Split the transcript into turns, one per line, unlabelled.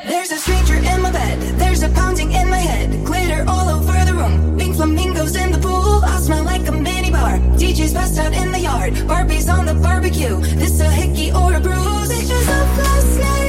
There's a stranger in my bed, there's a pounding in my head, glitter all over the room, pink flamingos in the pool, I smell like a mini bar, DJ's passed out in the yard, Barbie's on the barbecue, this a hickey or a bruise, pictures of last night.